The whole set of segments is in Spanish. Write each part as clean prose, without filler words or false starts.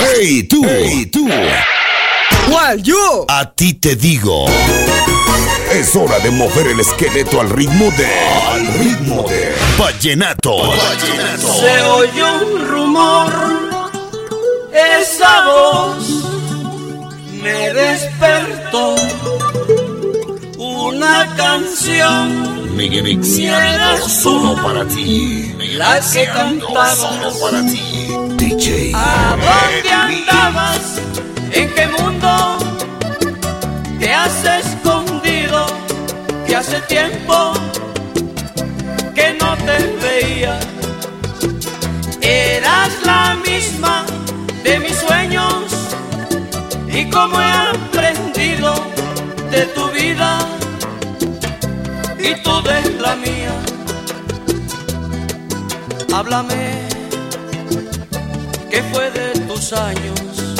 Hey tú. ¿Cuál, yo? A ti te digo. Es hora de mover el esqueleto al ritmo de vallenato. Se oyó un rumor, esa voz me despertó. Una canción, Mixeando solo para ti. la que cantaba. Solo para ti. DJ. ¿A dónde andabas? ¿En qué mundo te has escondido? Que hace tiempo que no te veía. Eras la misma de mis sueños y como he aprendido de tu vida y tú de la mía. Háblame, ¿qué fue de tus años?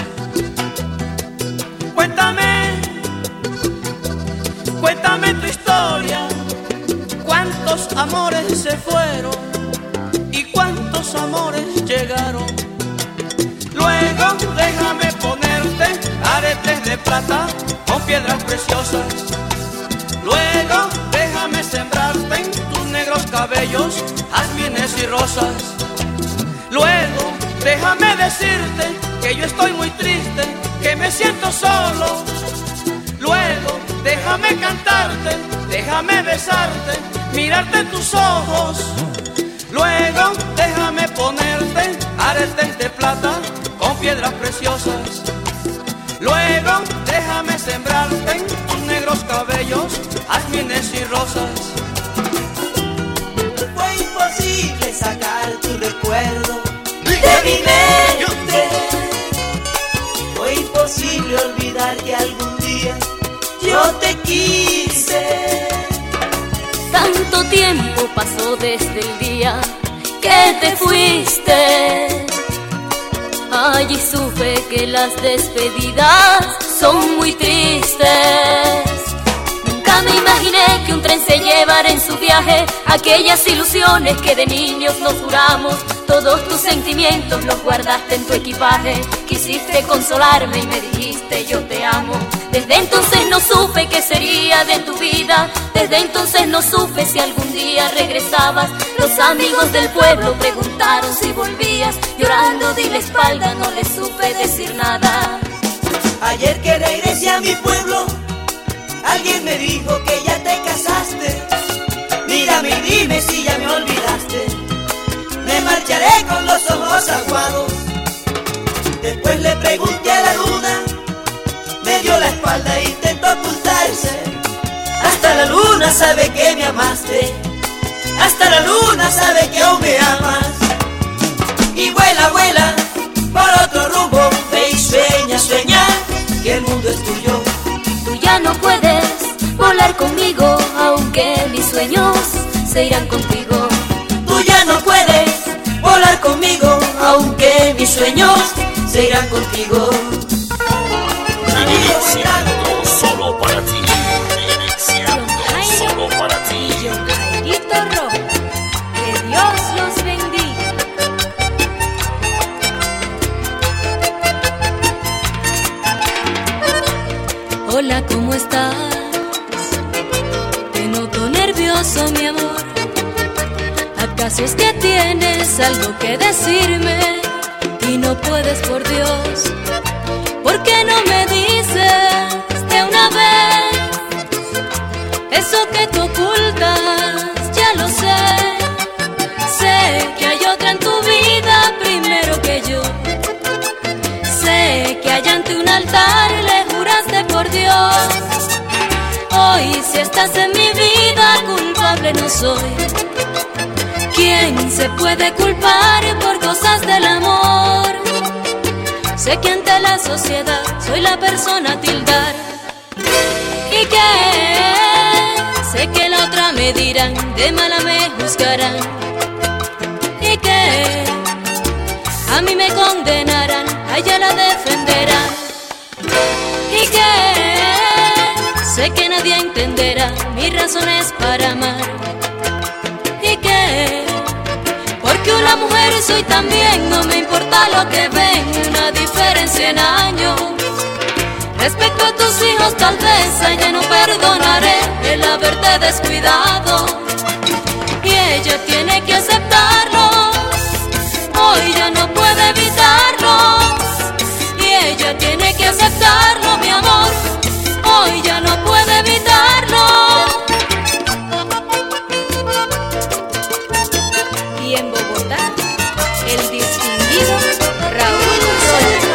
Cuéntame tu historia. ¿Cuántos amores se fueron y cuántos amores llegaron? Luego déjame ponerte aretes de plata con piedras preciosas. Luego déjame sembrarte en tus negros cabellos jazmines y rosas. Luego déjame decirte que yo estoy muy triste, que me siento solo. Luego déjame cantarte, déjame besarte, mirarte en tus ojos. Luego déjame ponerte aretes de plata con piedras preciosas. Luego déjame sembrarte en tus negros cabellos jazmines y rosas. Fue imposible sacar tu recuerdo de mi mente. Fue imposible olvidar que algún día yo te quise. Tanto tiempo pasó desde el día que te fuiste. Allí supe que las despedidas son muy tristes. Nunca me imaginé que un tren se llevara en su viaje aquellas ilusiones que de niños nos juramos. Todos tus sentimientos los guardaste en tu equipaje. Quisiste consolarme y me dijiste yo te amo. Desde entonces no supe qué sería de tu vida. Desde entonces no supe si algún día regresabas. Los amigos del pueblo preguntaron si volvías. Llorando di la espalda, no les supe decir nada. Ayer que regresé a mi pueblo, alguien me dijo que ya te casaste. Mírame y dime si ya me olvidaste. Me marcharé con los ojos aguados. Después le pregunté a la luna, me dio la espalda e intentó ocultarse. Hasta la luna sabe que me amaste. Hasta la luna sabe que aún me amas. Y vuela, vuela por otro rumbo. Ve y sueña, sueña que el mundo es tuyo. Tú ya no puedes volar conmigo, aunque mis sueños se irán contigo. Tú ya no puedes volar conmigo, aunque mis sueños se irán contigo. Mixeando solo para ti. Mixeando solo para ti. Que Dios los bendiga. Hola, ¿cómo estás? Te noto nervioso, mi amor. ¿Acaso es que tienes algo que decirme y no puedes, por Dios? ¿Por qué no me dices de una vez eso que tú ocultas? Ya lo sé. Sé que hay otra en tu vida primero que yo. Sé que allá ante un altar le juraste por Dios. Hoy si estás en mi vida, culpable no soy. ¿Quién se puede culpar por cosas del amor? Sé que ante la sociedad soy la persona a tildar. Y que sé que la otra me dirán, de mala me juzgarán. Y que a mí me condenarán, a ella la defenderán. Y que sé que nadie entenderá mis razones para amar. Y que porque una mujer soy también, no me importa lo pa' que ven una diferencia en años. Respecto a tus hijos tal vez a ella no perdonaré el haberte descuidado. Y ella tiene que aceptarlos, hoy ya no puede evitarlos. Y ella tiene que aceptarlo, mi amor, hoy ya no puede evitarlo. Y en Bogotá, el distinguido Raúl Soler.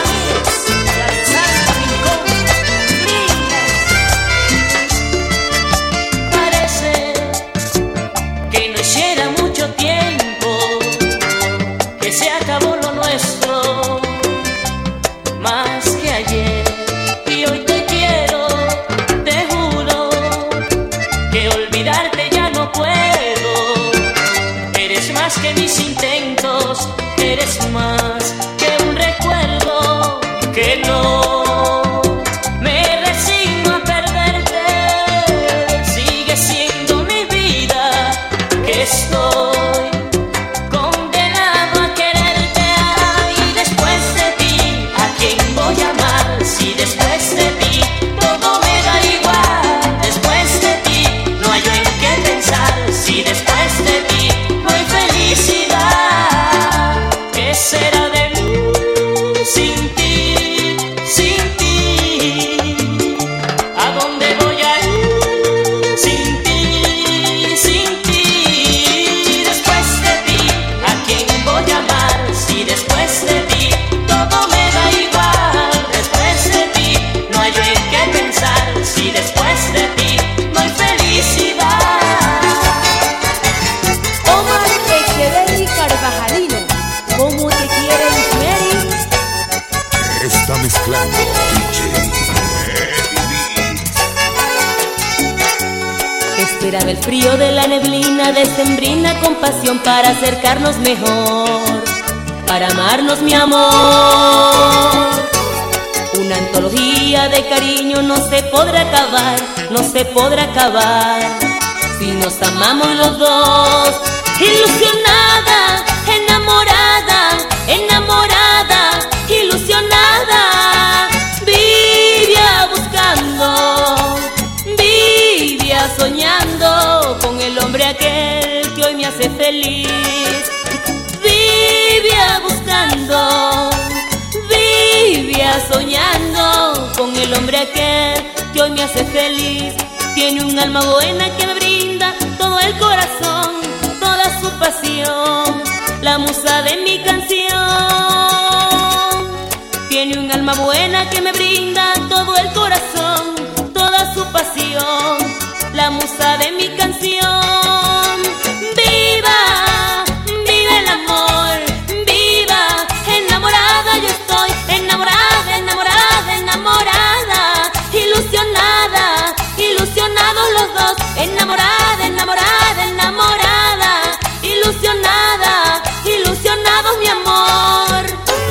Parece que no hiciera mucho tiempo que se acabó lo nuestro, más que ayer. Y hoy te quiero, te juro que olvidarte ya no puedo. Eres más que mis intentos, eres más que un recuerdo que no me resigno a perderte. Sigue siendo mi vida, que estoy condenado a quererte. Ay, después de ti, ¿a quién voy a amar? Si después de ti todo me da igual. Después de ti no hay en qué pensar. Si después de ti no hay felicidad, ¿qué será de mí sin ti, sin ti? ¿A dónde voy a ir sin ti, sin ti? Después de ti, ¿a quién voy a amar? Si después de ti todo me da igual. Después de ti no hay en qué pensar. Si después de ti no hay felicidad. Omar Echeverry Carvajalino, ¿cómo te quiere Mary? Está mezclando DJ Esperaba el frío de la neblina decembrina con pasión para acercarnos mejor, para amarnos, mi amor. Una antología de cariño no se podrá acabar, no se podrá acabar si nos amamos los dos. Ilusionada, enamorada, enamorada, ilusionada, vivía buscando, vivía soñando con el hombre aquel que hoy me hace feliz. Vivía buscando, vivía soñando con el hombre aquel que hoy me hace feliz. Tiene un alma buena que me brinda todo el corazón, toda su pasión, la musa de mi canción. Tiene un alma buena que me brinda todo el corazón, toda su pasión, la musa de mi canción. Viva, viva el amor, viva, enamorada yo estoy, enamorada, enamorada, enamorada, ilusionada, ilusionados los dos, enamorada, enamorada, enamorada, ilusionada, ilusionados, mi amor.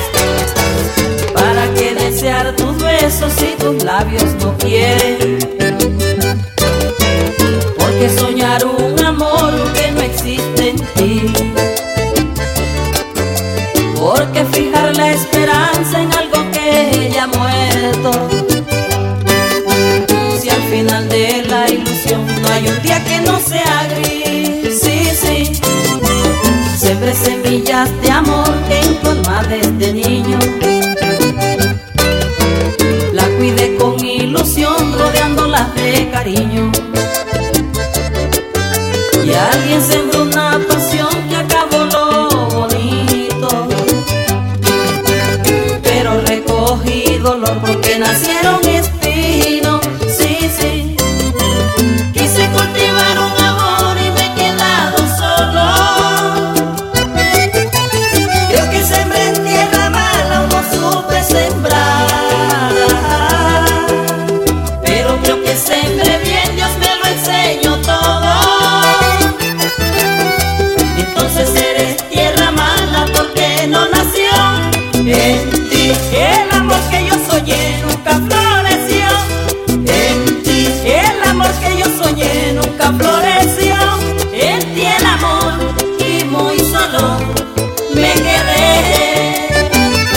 ¿Para qué desear tus besos si tus labios no quieren? Porque soñar un amor que no existe en ti. Porque fijar la esperanza en algo que ya ha muerto. Si al final de la ilusión no hay un día que no sea gris. Sí, sí. Sembré semillas de amor en tu alma desde niño. La cuidé con ilusión rodeándola de cariño. Y alguien sembró una pasión que acabó lo bonito. Pero recogí dolor porque nacieron espinos. Sí, sí. Quise cultivar un amor y me he quedado solo. Creo que sembré en tierra mala o no supe sembrar. Pero creo que sembré bien, Dios me lo enseñó todo. Entonces eres tierra mala porque no nació en ti. El amor que yo soñé nunca floreció en ti. El amor que yo soñé nunca floreció en ti. El amor y muy solo me quedé.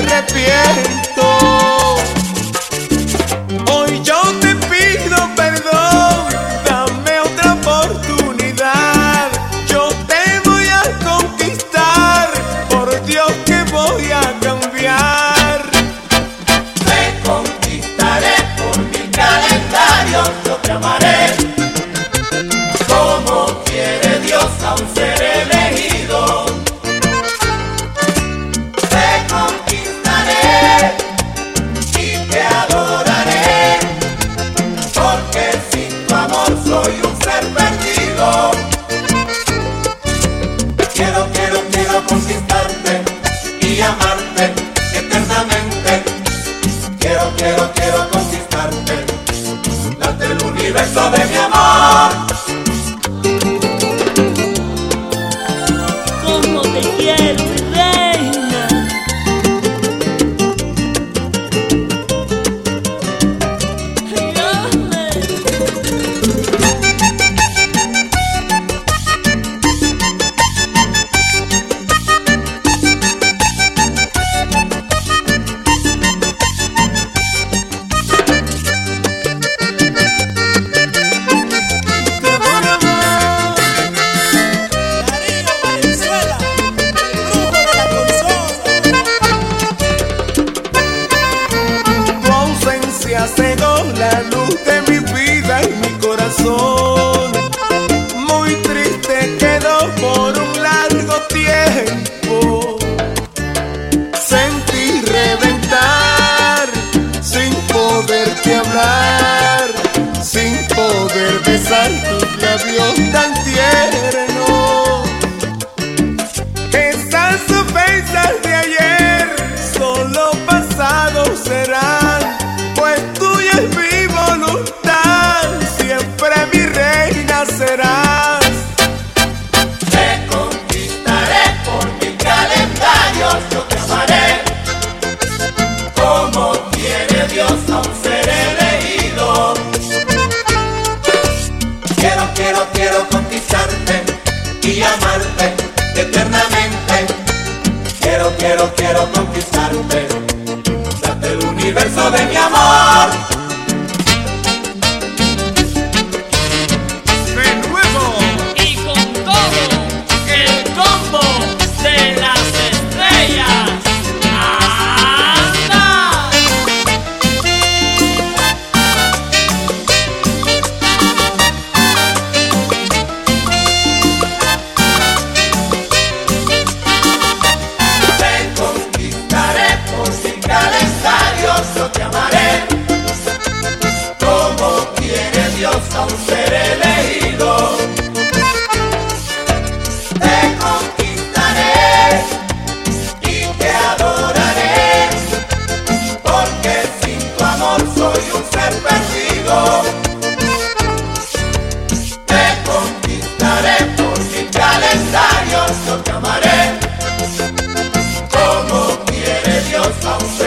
arrepiento. Hoy yo te pido perdón, dame otra oportunidad. Yo te voy a conquistar, por Dios que voy a cambiar. Te conquistaré por mi calendario, yo te amaré como quiere Dios a un ser elegido. Te conquistaré y te adoraré, porque sin tu amor soy un ser perdido. Quiero conquistarte y amarte eternamente. Quiero conquistarte, darte el universo de mi amor. Como te quiero, mi reina. Tu ausencia cegó la luz de mi vida y mi corazón. Muy triste quedó por un largo tiempo. Sentí reventar sin poderte hablar, sin poder besar tus labios tan tiernos. Esas ofensas de ayer solo pasado serán, pues tuya es mi voluntad, siempre mi reina serás. Te conquistaré por mi calendario, yo te amaré como quiere Dios a un ser elegido. Quiero conquistarte y amarte eternamente. Quiero conquistarte, darte el universo de mi amor. De nuevo. Y con todo el combo de las estrellas. ¡Anda! Te conquistaré por mi calendario, yo te amaré como quiere Dios a un ser elegido. Te conquistaré y te adoraré, porque sin tu amor soy un ser perdido. Te conquistaré por mi calendario, yo te amaré como quiere Dios a un ser